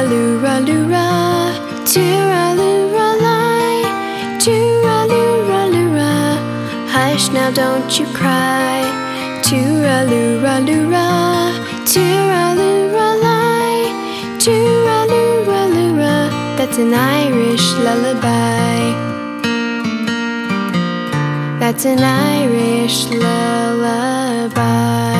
Tooraloo-ra-loo-ra, tooraloo-ra-lie, tooraloo-ra-loo-ra. Hush now, don't you cry. Tooraloo-ra-loo-ra, tooraloo-ra-lie, tooraloo-ra-loo-ra. That's an Irish lullaby. That's an Irish lullaby.